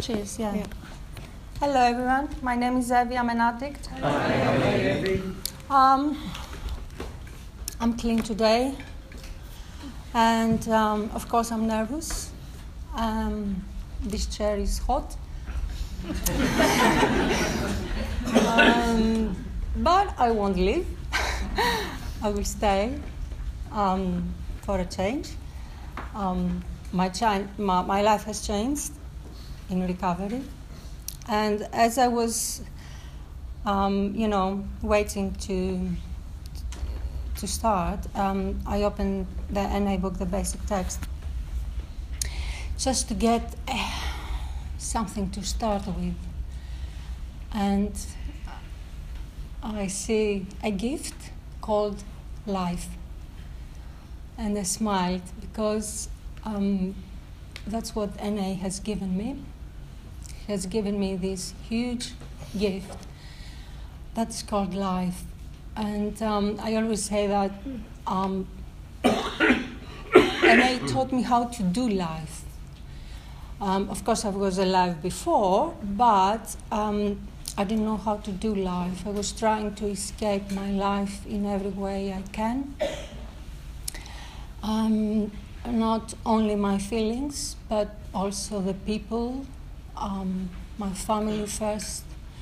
Cheers, yeah. Hello, everyone. My name is Evie. I'm an addict. Hi, Evie. I'm clean today. And, of course, I'm nervous. This chair is hot. But I won't leave. I will stay for a change. My life has changed in recovery. And as I was, waiting to start, I opened the NA book, the basic text, just to get something to start with. And I see a gift called life. And I smiled because that's what NA has given me. It has given me this huge gift that's called life. And I always say that NA taught me how to do life. Of course, I was alive before, but I didn't know how to do life. I was trying to escape my life in every way I can. Not only my feelings, but also the people, my family first,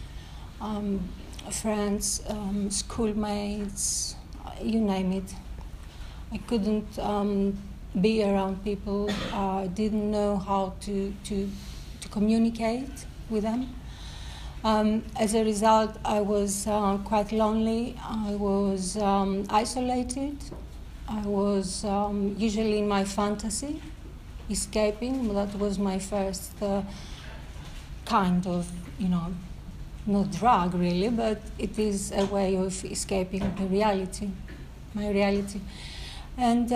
friends, schoolmates, you name it. I couldn't be around people. I didn't know how to communicate with them. As a result, I was quite lonely. I was isolated. I was usually in my fantasy, escaping. That was my first kind of, not drug really, but it is a way of escaping the reality, my reality. And,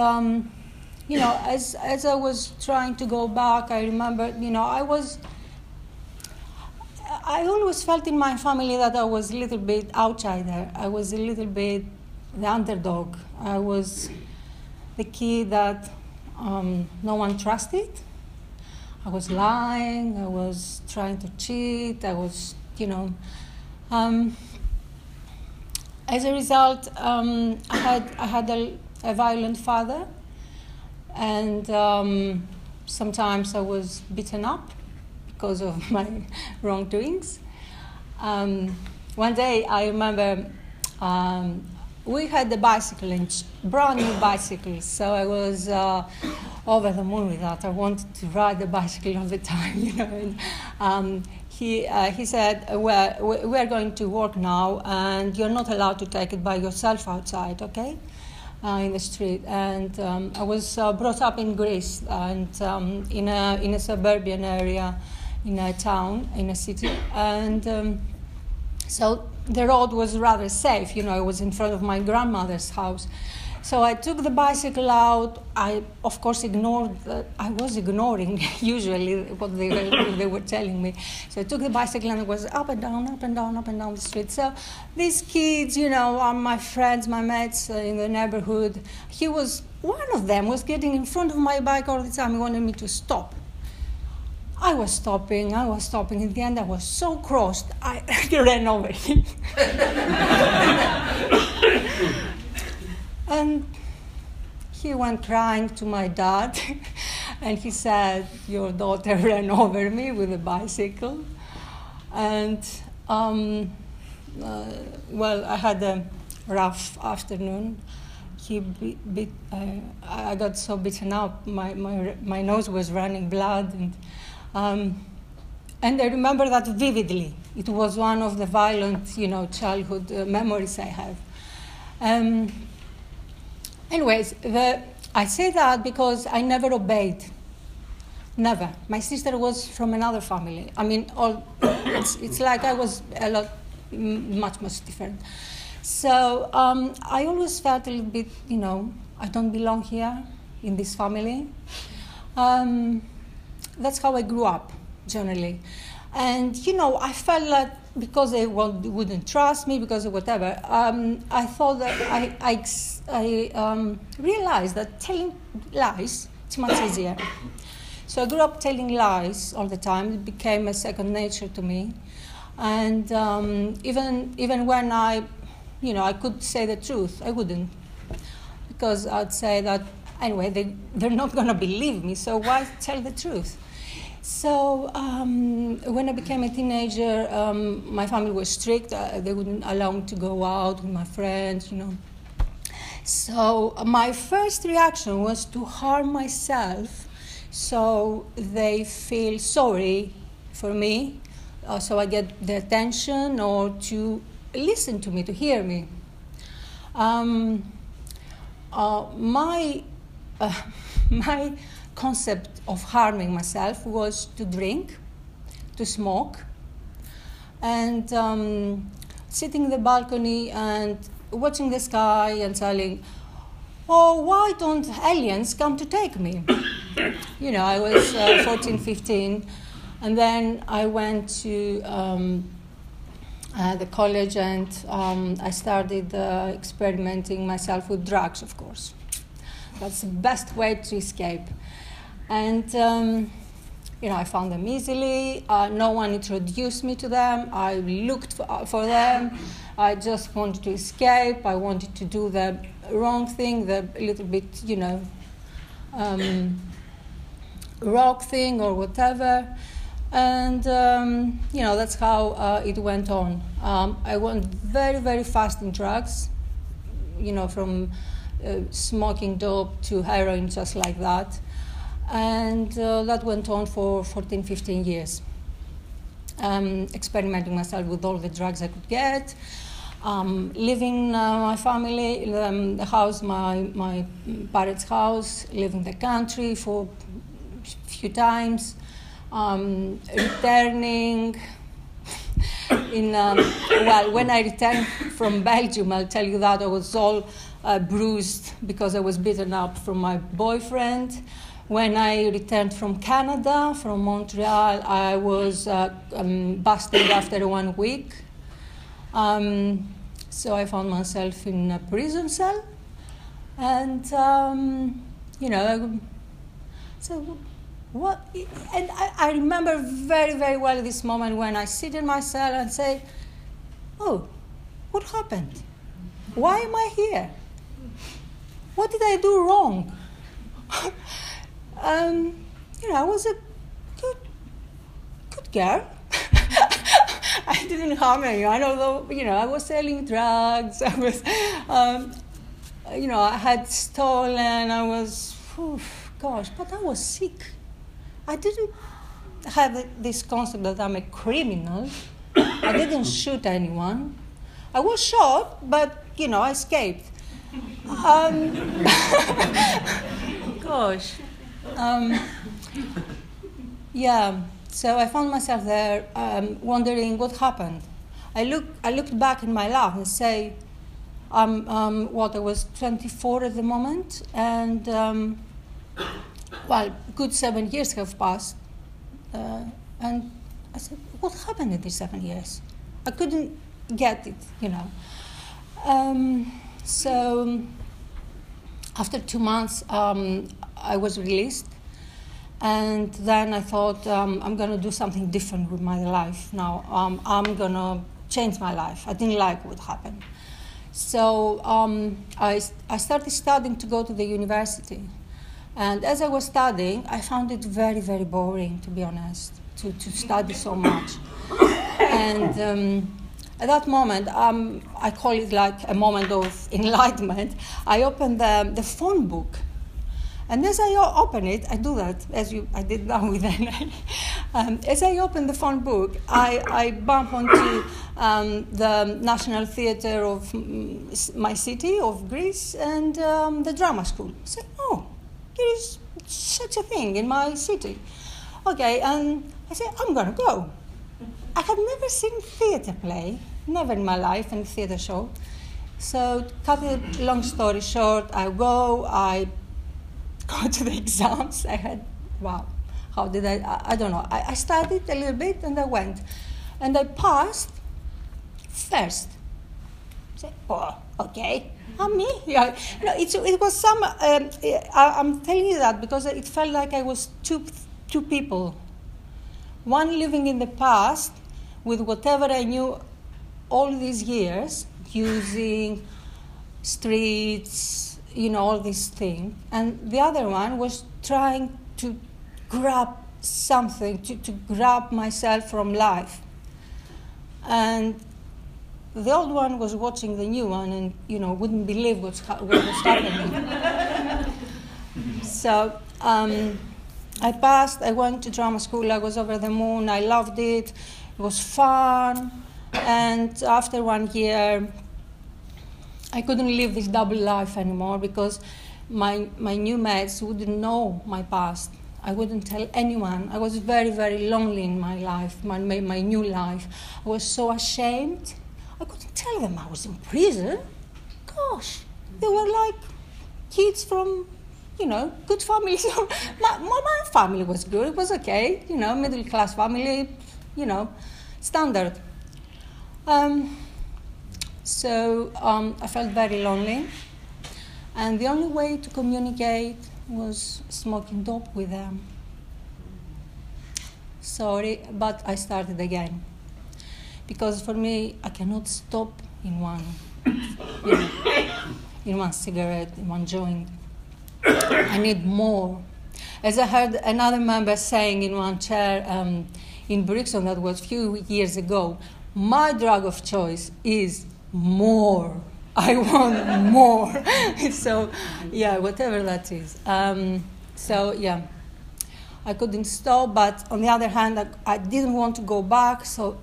as I was trying to go back, I remember, I always felt in my family that I was a little bit outsider. I was a little bit the underdog. I was the kid that no one trusted. I was lying. I was trying to cheat. I was, As a result, I had a violent father, and sometimes I was beaten up because of my wrongdoings. One day, I remember we had a bicycle, brand new bicycle, so I was over the moon with that. I wanted to ride the bicycle all the time, And, he said, well, we are going to work now, and you're not allowed to take it by yourself outside, okay? In the street. And I was brought up in Greece, and in a suburban area, in a town, in a city, and so the road was rather safe. It was in front of my grandmother's house. So I took the bicycle out. I, of course, I was ignoring usually what they were telling me. So I took the bicycle and I was up and down, up and down, up and down the street. So these kids, my friends, my mates in the neighborhood, one of them was getting in front of my bike all the time. He wanted me to stop. I was stopping. In the end, I was so crossed, I ran over him. And he went crying to my dad, and he said, your daughter ran over me with a bicycle. And, I had a rough afternoon. I got so beaten up, my nose was running blood, and I remember that vividly. It was one of the violent, childhood memories I have. Anyways, I say that because I never obeyed. Never. My sister was from another family. It's like I was much different. So I always felt a little bit, I don't belong here in this family. That's how I grew up, generally. And, I felt like because they wouldn't trust me, because of whatever, I thought that I realized that telling lies, it's much easier. So I grew up telling lies all the time. It became a second nature to me. And even when I could say the truth, I wouldn't. Because I'd say that, anyway, they're not going to believe me, so why tell the truth? So when I became a teenager, my family was strict. They wouldn't allow me to go out with my friends, So my first reaction was to harm myself so they feel sorry for me, so I get their attention or to listen to me, to hear me. My concept of harming myself was to drink, to smoke, and sitting in the balcony and watching the sky and telling, oh, why don't aliens come to take me? I was 14, 15, and then I went to the college and I started experimenting myself with drugs, of course. That's the best way to escape. And, I found them easily. No one introduced me to them. I looked for them. I just wanted to escape. I wanted to do the wrong thing, the little bit, rock thing or whatever. And, that's how it went on. I went very, very fast in drugs, from smoking dope to heroin, just like that. And that went on for 14, 15 years, experimenting myself with all the drugs I could get, leaving my family, the house, my parents' house, leaving the country for a few times, returning. When I returned from Belgium, I'll tell you that I was all bruised because I was beaten up from my boyfriend. When I returned from Canada, from Montreal, I was busted after 1 week. So I found myself in a prison cell. And, so what? And I remember very, very well this moment when I sit in my cell and say, oh, what happened? Why am I here? What did I do wrong? I was a good girl. I didn't harm anyone, although, I was selling drugs. I was, I had stolen. I was, but I was sick. I didn't have this concept that I'm a criminal. I didn't shoot anyone. I was shot, but, I escaped. So I found myself there wondering what happened. I looked back in my life and say, I was 24 at the moment, and good 7 years have passed. And I said, what happened in these 7 years? I couldn't get it, So after 2 months, I was released. And then I thought, I'm going to do something different with my life now. I'm going to change my life. I didn't like what happened. So I started studying to go to the university. And as I was studying, I found it very, very boring, to be honest, to study so much. And at that moment, I call it like a moment of enlightenment. I opened the phone book. And as I open it, I do that, I did now with NA. As I open the phone book, I bump onto the National Theatre of my city, of Greece, and the drama school. I said, oh, there is such a thing in my city. Okay, and I said, I'm going to go. I had never seen theatre play, never in my life, any theatre show. So, cut a long story short, I go to the exams. I had, how did I don't know. I studied a little bit and I went. And I passed first. I said, oh, okay, me? Yeah, it was some, I'm telling you that because it felt like I was two people. One living in the past with whatever I knew all these years, using streets, all these things. And the other one was trying to grab something, to grab myself from life. And the old one was watching the new one and, wouldn't believe what was happening. So I passed, I went to drama school, I was over the moon, I loved it, it was fun. And after 1 year, I couldn't live this double life anymore because my new mates wouldn't know my past. I wouldn't tell anyone. I was very, very lonely in my life, my new life. I was so ashamed. I couldn't tell them I was in prison. Gosh, they were like kids from, good families. My family was good. It was okay, middle-class family, standard. So I felt very lonely. And the only way to communicate was smoking dope with them. Sorry, but I started again. Because for me, I cannot stop in one, in one cigarette, in one joint. I need more. As I heard another member saying in one chair in Brixton, that was a few years ago, my drug of choice is more. I want more. So, whatever that is. I couldn't stop, but on the other hand, I didn't want to go back. So,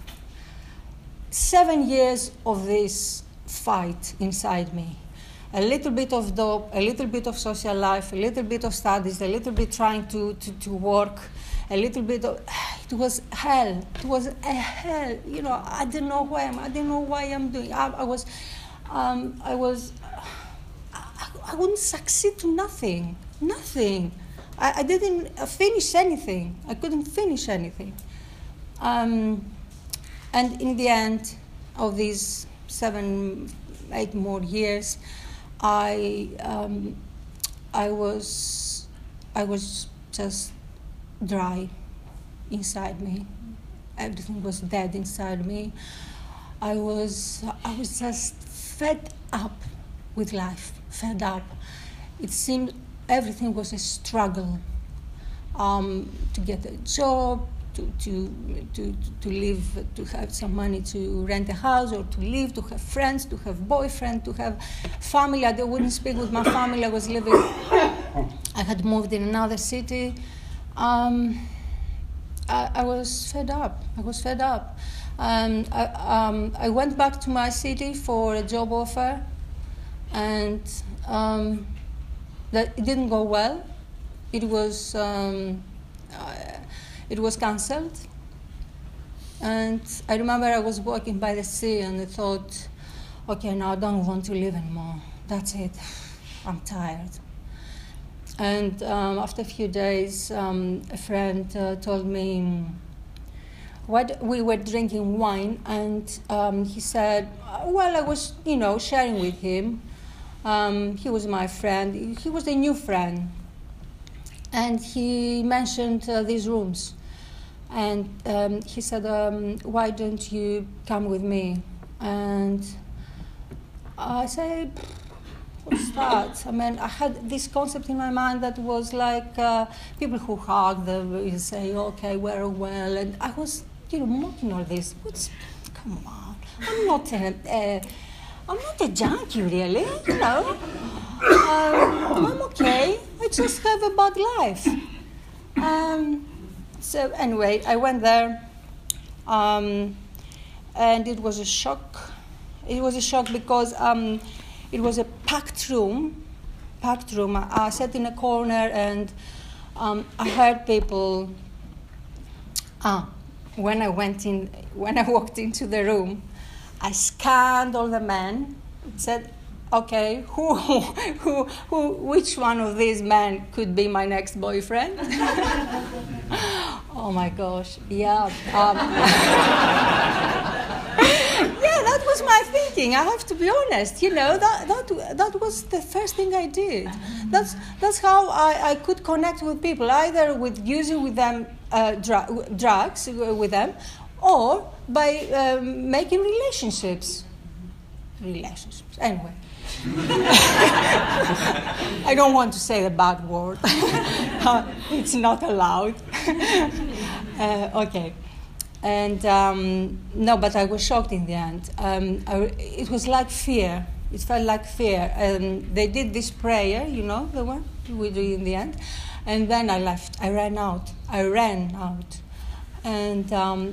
7 years of this fight inside me. A little bit of dope, a little bit of social life, a little bit of studies, a little bit trying to work, a little bit of... It was hell. It was a hell. I didn't know who I am. I didn't know why I'm doing. I wouldn't succeed to nothing. Nothing. I didn't finish anything. I couldn't finish anything. And in the end of these 7, 8 more years, I was just dry inside me. Everything was dead inside me. I was just fed up with life, fed up. It seemed everything was a struggle to get a job, to live, to have some money to rent a house or to live, to have friends, to have boyfriend, to have family. I wouldn't speak with my family. I was living, I had moved in another city. I was fed up. I went back to my city for a job offer, and that it didn't go well. It was cancelled. And I remember I was walking by the sea and I thought, okay, now I don't want to live anymore. That's it. I'm tired. And after a few days, a friend told me, we were drinking wine, and he said, well, I was, sharing with him. He was my friend. He was a new friend. And he mentioned these rooms. And he said, why don't you come with me? And I said, what's that? I mean, I had this concept in my mind that was like people who hug, they say, okay, we're well. And I was, mocking all this. Come on, I'm not a junkie, really, I'm okay. I just have a bad life. So anyway, I went there, and it was a shock. It was a shock because it was a packed room. I sat in a corner and I heard people. When I walked into the room, I scanned all the men. Said, okay, which one of these men could be my next boyfriend? Oh my gosh, yeah. Yeah, that was my thinking. I have to be honest. You know, that was the first thing I did. That's how I could connect with people, either with using with them drugs with them, or by making relationships. Anyway. I don't want to say the bad word. It's not allowed. Okay. And no, but I was shocked in the end. It was like fear. It felt like fear. They did this prayer, you know, the one we do in the end. And then I left. I ran out. And,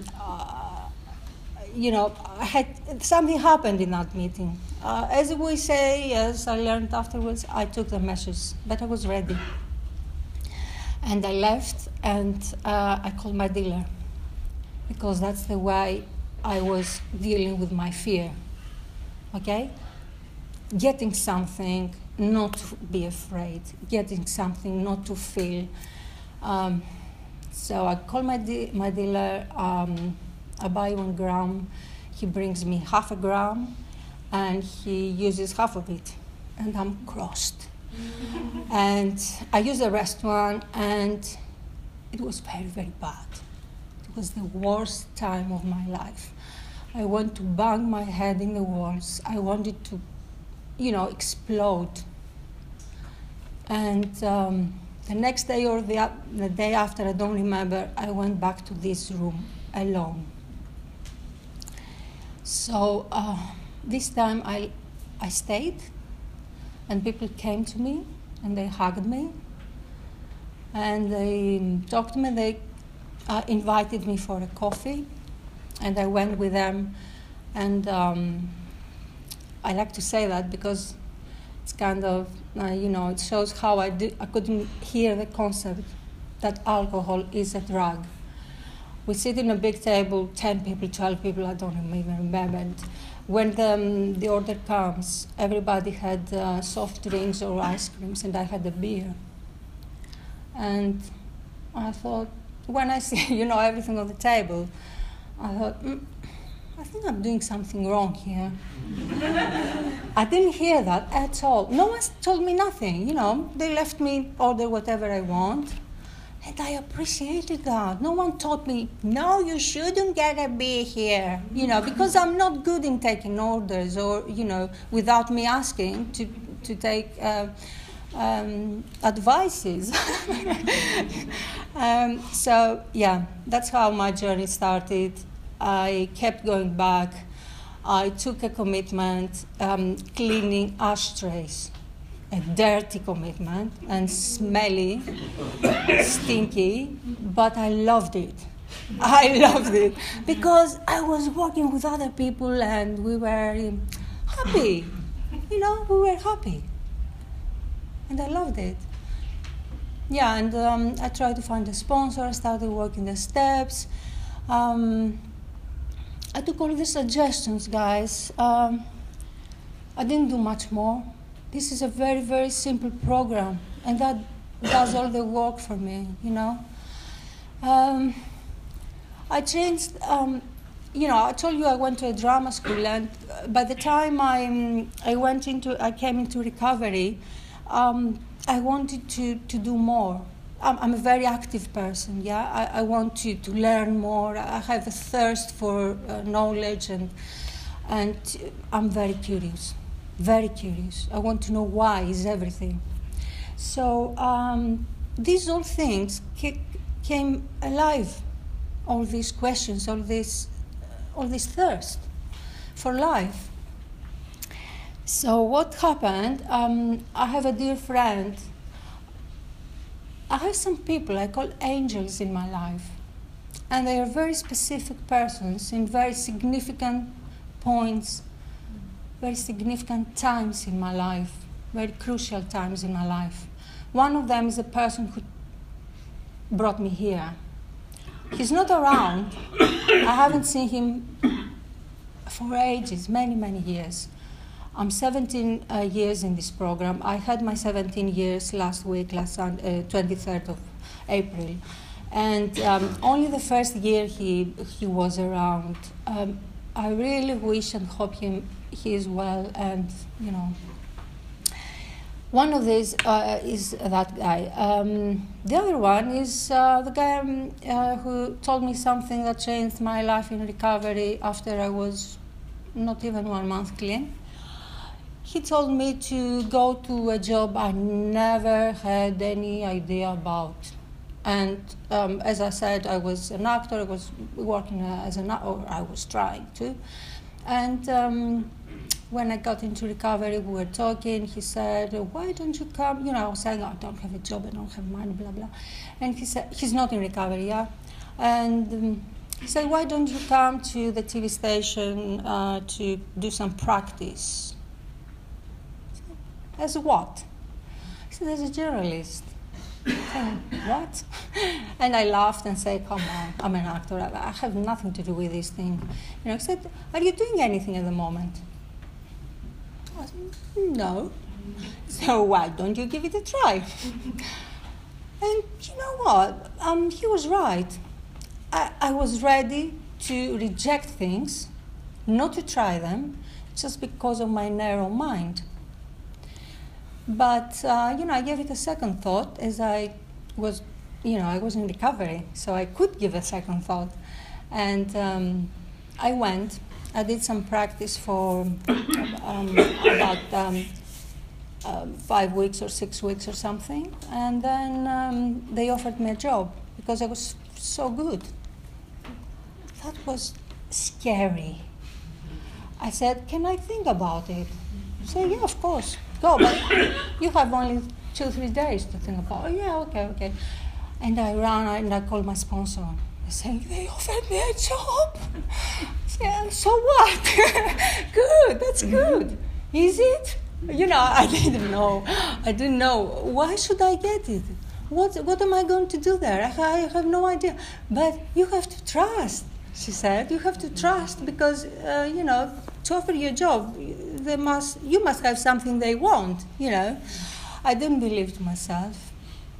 you know, something happened in that meeting. As we say, as I learned afterwards, I took the measures, but I was ready. And I left, and I called my dealer, because that's the way I was dealing with my fear, okay? Getting something, not to be afraid. Getting something, not to feel. So I call my dealer, I buy 1 gram, he brings me half a gram, and he uses half of it, and I'm crossed. And I use the rest one, and it was very, very bad. It was the worst time of my life. I wanted to bang my head in the walls. I wanted to, you know, explode. And the next day or the day after, I don't remember, I went back to this room alone. So this time I stayed, and people came to me, and they hugged me, and they talked to me. They invited me for a coffee, and I went with them. And I like to say that because it's kind of, you know, it shows how I couldn't hear the concept that alcohol is a drug. We sit in a big table, 10 people, 12 people, I don't even remember. And when the order comes, everybody had soft drinks or ice creams, and I had a beer. And I thought, when I see, you know, everything on the table, I thought, I think I'm doing something wrong here. I didn't hear that at all. No one told me nothing, you know. They left me order whatever I want. And I appreciated that. No one taught me, no, you shouldn't get a beer here, you know, because I'm not good in taking orders or, you know, without me asking to take advices. So, yeah, that's how my journey started. I kept going back. I took a commitment, cleaning ashtrays. A dirty commitment and smelly, stinky, but I loved it. I loved it because I was working with other people and we were happy. You know, we were happy. And I loved it. Yeah, and I tried to find a sponsor. I started working the steps. I took all the suggestions, guys. I didn't do much more. This is a very, very simple program, and that does all the work for me, you know. I changed, you know, I told you I went to a drama school, and by the time I came into recovery, I wanted to do more. I'm a very active person, yeah. I want to learn more. I have a thirst for knowledge, and I'm very curious. Very curious. I want to know why is everything. So these all things came alive. All these questions, all this thirst for life. So what happened? I have a dear friend. I have some people I call angels in my life, and they are very specific persons in very significant points. Very significant times in my life, very crucial times in my life. One of them is a person who brought me here. He's not around. I haven't seen him for ages, many, many years. I'm 17 years in this program. I had my 17 years last week, 23rd of April. And only the first year he was around. I really wish and hope he is well, and one of these is that guy. The other one is the guy who told me something that changed my life in recovery after I was not even 1 month clean. He told me to go to a job I never had any idea about. And as I said, I was an actor, I was working as an actor, or I was trying to. And when I got into recovery, we were talking. He said, why don't you come? I was saying, I don't have a job, I don't have money, blah, blah. And he said, he's not in recovery, yeah? And he said, why don't you come to the TV station to do some practice? I said, as what? He said, as a journalist. I said, what? And I laughed and said, come on, I'm an actor. I have nothing to do with this thing. He said, are you doing anything at the moment? I said, no. So why don't you give it a try? And you know what? He was right. I was ready to reject things, not to try them, just because of my narrow mind. But, I gave it a second thought as I was, I was in recovery, so I could give a second thought. And I went. I did some practice for about 5 weeks or 6 weeks or something, and then they offered me a job because I was so good. That was scary. I said, can I think about it? He said, yeah, of course, go, but you have only 2-3 days to think about it. Yeah, okay. And I ran and I called my sponsor. I said, they offered me a job. Yeah, so what? Good, that's good. Is it? I didn't know. I didn't know. Why should I get it? What am I going to do there? I have no idea. But you have to trust, she said. You have to trust because, to offer you a job, you must have something they want, I didn't believe to myself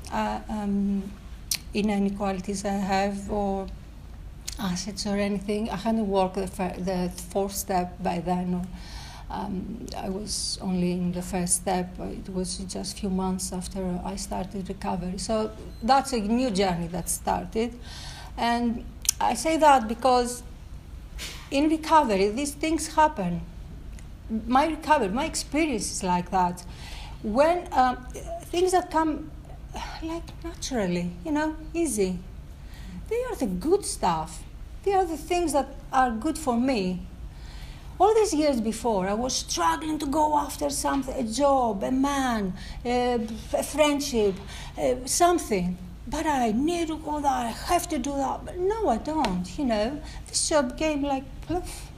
in any qualities I have or assets or anything. I hadn't worked the fourth step by then. Or, I was only in the first step. It was just a few months after I started recovery. So that's a new journey that started. And I say that because in recovery, these things happen. My recovery, my experience is like that. When things that come like naturally, easy, they are the good stuff. They are the things that are good for me. All these years before, I was struggling to go after something, a job, a man, a friendship, something. But I need to go there, I have to do that. But no, I don't, This job came like, poof.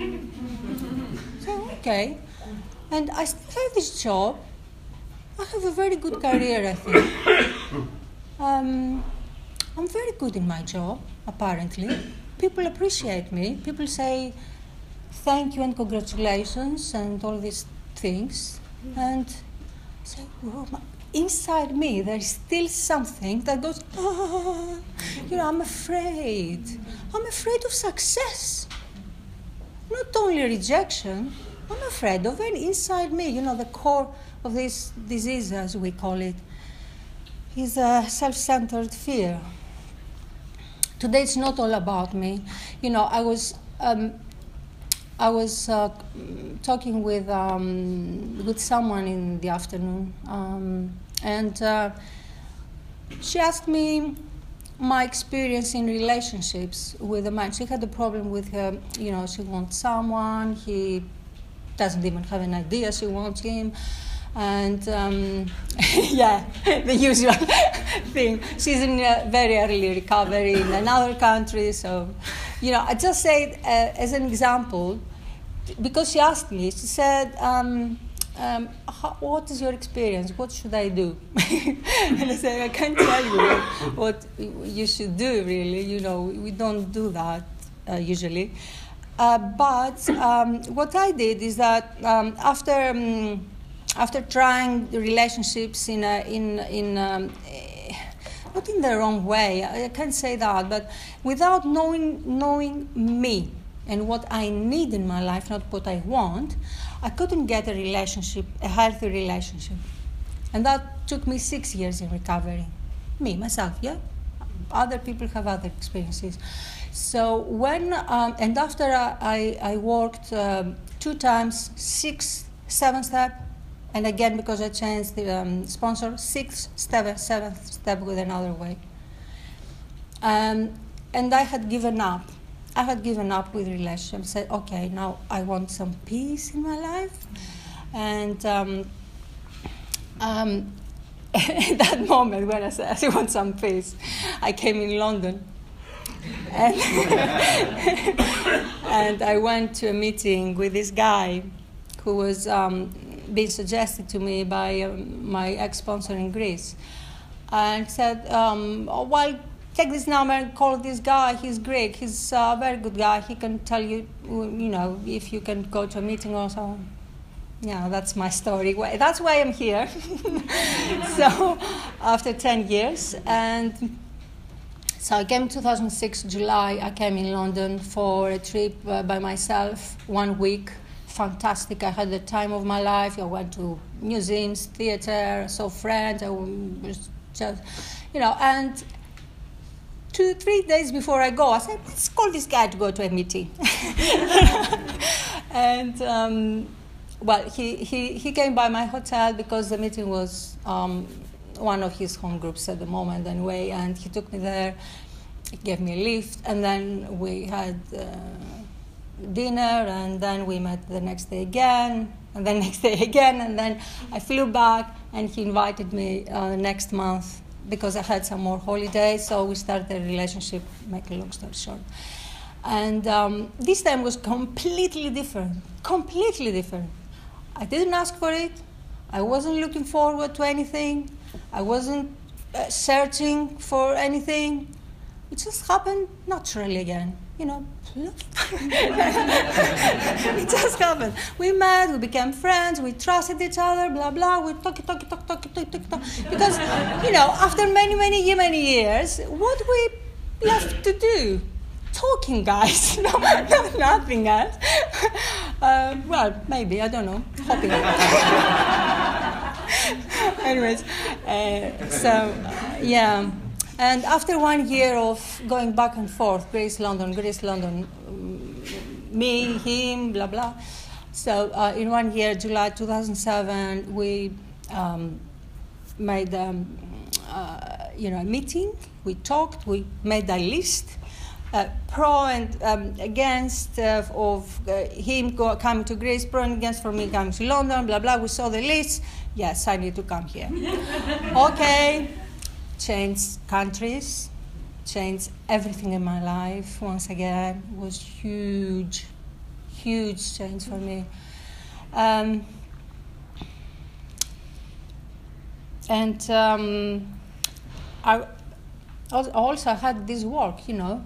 So, okay. And I still have this job. I have a very good career, I think. I'm very good in my job, apparently. People appreciate me. People say thank you and congratulations and all these things. And so, inside me, there is still something that goes, I'm afraid. I'm afraid of success. Not only rejection, I'm afraid of it inside me. The core of this disease, as we call it, is a self-centered fear. Today it's not all about me. I was talking with someone in the afternoon, and she asked me my experience in relationships with a man. She had a problem with her, she wants someone, he doesn't even have an idea she wants him. And yeah, the usual thing. She's in very early recovery in another country. So, I just say it as an example because she asked me. She said, what is your experience? What should I do? And I said, I can't tell you what you should do, really. We don't do that usually. But what I did is that after trying the relationships in not in the wrong way, I can't say that, but without knowing me, and what I need in my life, not what I want, I couldn't get a relationship, a healthy relationship. And that took me 6 years in recovery. Me, myself, yeah? Other people have other experiences. So when, and after I worked 2 times, 6, 7 step, and again, because I changed the sponsor, 6th step, 7th step with another way. And I had given up. I had given up with relationships. Said, okay, now I want some peace in my life. And at that moment when I said I want some peace, I came in London. And, and I went to a meeting with this guy who was being suggested to me by my ex-sponsor in Greece. And said, well, take this number and call this guy. He's Greek. He's a very good guy. He can tell you, if you can go to a meeting or so. Yeah, that's my story. That's why I'm here. So, after 10 years. And so I came in 2006, July. I came in London for a trip by myself, 1 week. Fantastic. I had the time of my life. I went to museums, theater, saw friends. I was just, and 2-3 days before I go, I said, let's call this guy to go to a meeting. And, he came by my hotel because the meeting was one of his home groups at the moment anyway, and he took me there, he gave me a lift, and then we had dinner, and then we met the next day again, and then next day again, and then I flew back, and he invited me next month because I had some more holidays, so we started a relationship, make a long story short. And this time was completely different. I didn't ask for it. I wasn't looking forward to anything. I wasn't searching for anything. It just happened naturally again, It just happened. We met, we became friends, we trusted each other, blah, blah. We talk. Because, after many years, what we left to do? Talking, guys. Nothing else. Well, maybe, I don't know. Hoping. Anyways, yeah. And after 1 year of going back and forth, Greece, London, me, him, blah, blah. So in 1 year, July 2007, we made a meeting. We talked. We made a list, pro and against of him coming to Greece, pro and against for me coming to London, blah, blah. We saw the list. Yes, I need to come here. Okay. Changed countries, changed everything in my life once again. It was huge change for me. I also had this work,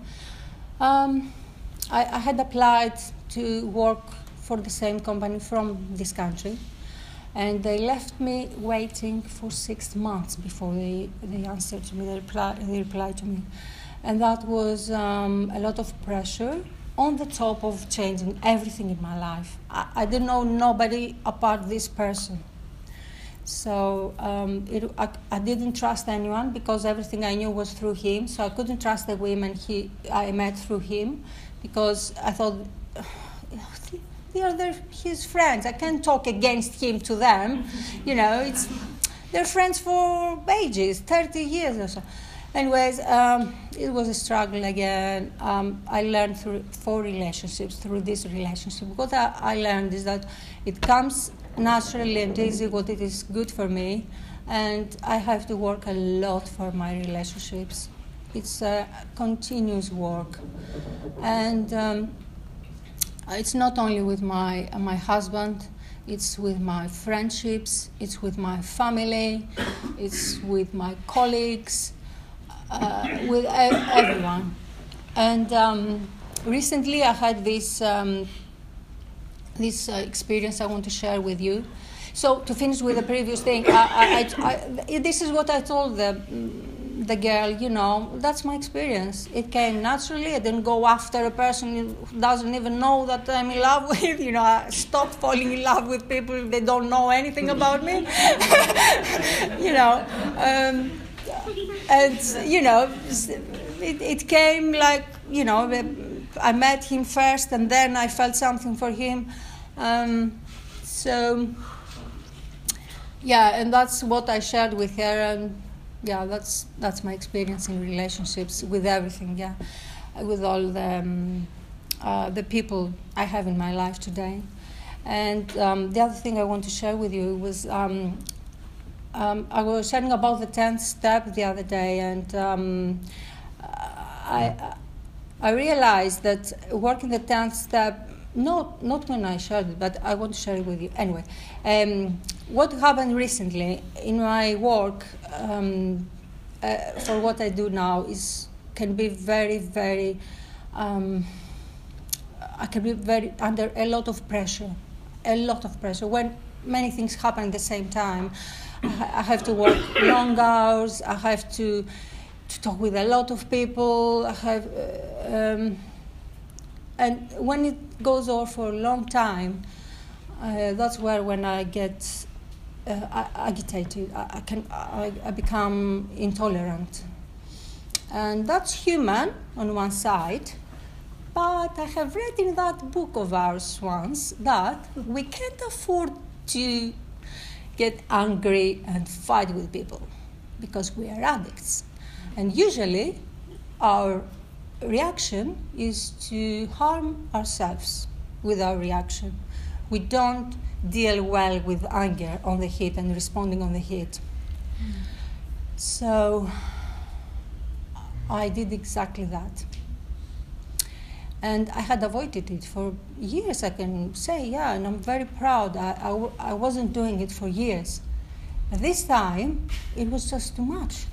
I had applied to work for the same company from this country. And they left me waiting for 6 months before they answered to me, they replied to me. And that was a lot of pressure on the top of changing everything in my life. I didn't know nobody apart this person. So I didn't trust anyone because everything I knew was through him. So I couldn't trust the women I met through him because I thought, they're his friends. I can't talk against him to them. They're friends for ages, 30 years or so. Anyways, it was a struggle again. I learned through this relationship. What I learned is that it comes naturally and easy what it is good for me, and I have to work a lot for my relationships. It's a continuous work, and it's not only with my husband, it's with my friendships, it's with my family, it's with my colleagues, with everyone. And recently I had this experience I want to share with you. So to finish with the previous thing, this is what I told the girl, you know, that's my experience. It came naturally. I didn't go after a person who doesn't even know that I'm in love with. You know, I stopped falling in love with people if they don't know anything about me. You know, and, you know, it came like, you know, I met him first and then I felt something for him. So, yeah, and that's what I shared with her, and yeah, that's my experience in relationships with everything, yeah, with all the people I have in my life today. And the other thing I want to share with you was I was sharing about the 10th step the other day, and I realized that working the 10th step, not when I shared it, but I want to share it with you anyway. What happened recently in my work for what I do now can be very, very. I can be very under a lot of pressure, when many things happen at the same time. I have to work long hours. I have to talk with a lot of people. I have, and when it goes on for a long time, that's where when I get agitated, I become intolerant, and that's human on one side. But I have read in that book of ours once that we can't afford to get angry and fight with people because we are addicts. And usually our reaction is to harm ourselves with our reaction. We don't deal well with anger on the heat and responding on the heat. So I did exactly that. And I had avoided it for years, I can say, yeah, and I'm very proud. I wasn't doing it for years. But this time, it was just too much.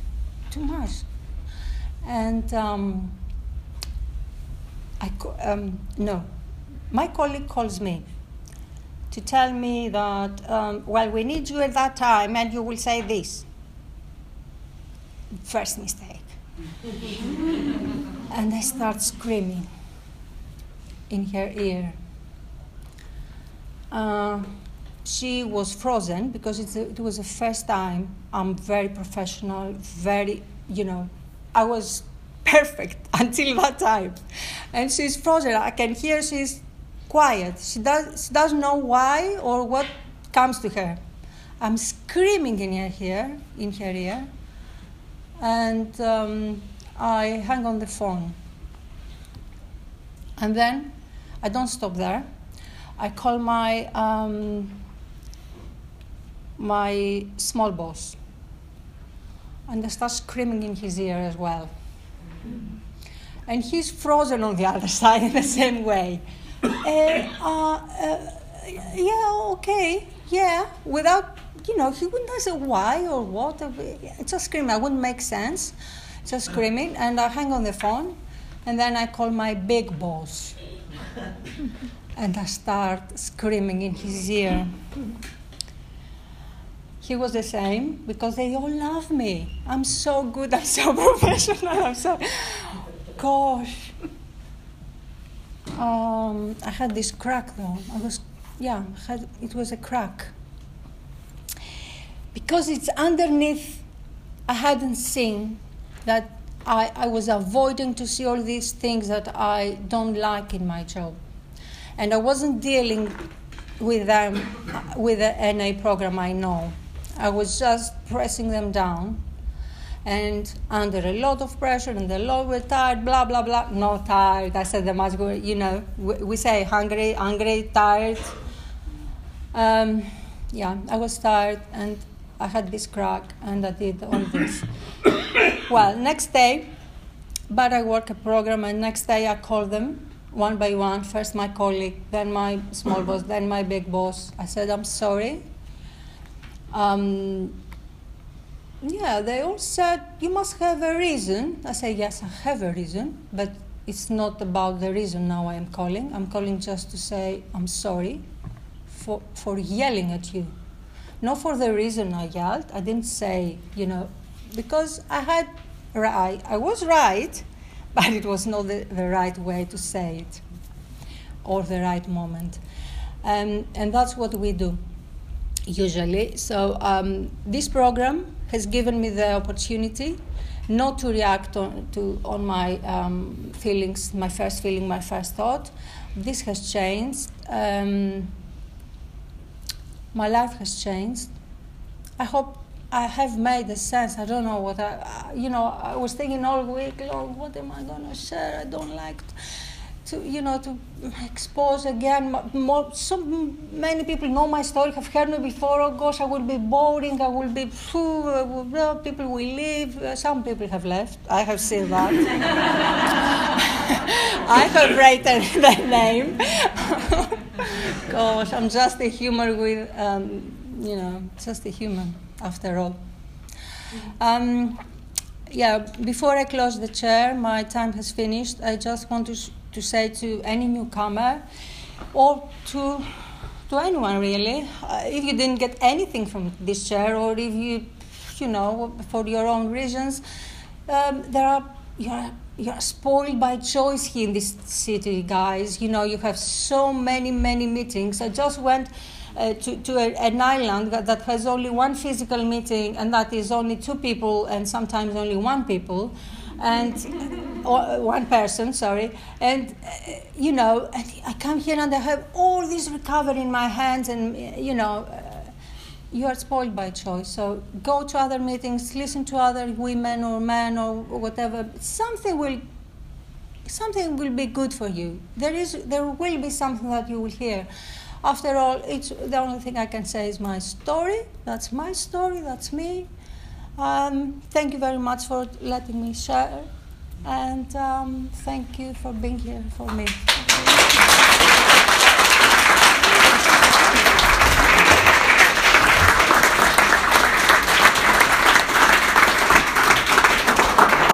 And my colleague calls me to tell me that, well, we need you at that time and you will say this. First mistake. And I start screaming in her ear. She was frozen because it was the first time. I'm very professional, very, I was perfect until that time. And she's frozen. I can hear she's quiet. She doesn't know why or what comes to her. I'm screaming in her ear, and I hang on the phone. And then I don't stop there. I call my my small boss, and I start screaming in his ear as well. And he's frozen on the other side in the same way. Yeah, okay, yeah, without, he wouldn't say why or what. Just screaming. I wouldn't make sense. Just screaming, and I hang on the phone, and then I call my big boss. And I start screaming in his ear. He was the same, because they all love me. I'm so good, I'm so professional, gosh. I had this crack though. It was a crack. Because it's underneath, I hadn't seen that I was avoiding to see all these things that I don't like in my job. And I wasn't dealing with them with the NA program I know. I was just pressing them down and under a lot of pressure, and a lot were tired, blah, blah, blah. Not tired, I said the much, we say hungry, tired. I was tired and I had this crack and I did all this. Well, next day, but I work a program, and next day I call them one by one, first my colleague, then my small boss, then my big boss. I said, I'm sorry. They all said, you must have a reason. I say, yes, I have a reason, but it's not about the reason now I am calling. I'm calling just to say I'm sorry for yelling at you. Not for the reason I yelled. I didn't say, because I had right. I was right, but it was not the right way to say it, or the right moment. And that's what we do usually. So this program has given me the opportunity not to react on my feelings, my first feeling, my first thought. This has changed. My life has changed. I hope I have made a sense. I don't know what I was thinking all week, Lord, what am I going to share? I don't like to expose again. So many people know my story, have heard me before. Oh gosh, I will be boring. I will be, people will leave. Some people have left. I have seen that. I have written their name. Gosh, I'm just a human with, just a human after all. Before I close the chair, my time has finished. I just want to say to any newcomer, or to anyone really, if you didn't get anything from this chair, or if you for your own reasons, you're spoiled by choice here in this city, guys. You have so many meetings. I just went to an island that has only one physical meeting, and that is only 2 people, and sometimes only 1 people, or 1 person, sorry. And and I come here and I have all this recovery in my hands, and you are spoiled by choice. So go to other meetings, listen to other women or men or whatever. Something will be good for you. There will be something that you will hear. After all, it's the only thing I can say is my story. That's my story. That's me. Thank you very much for letting me share, and thank you for being here for me.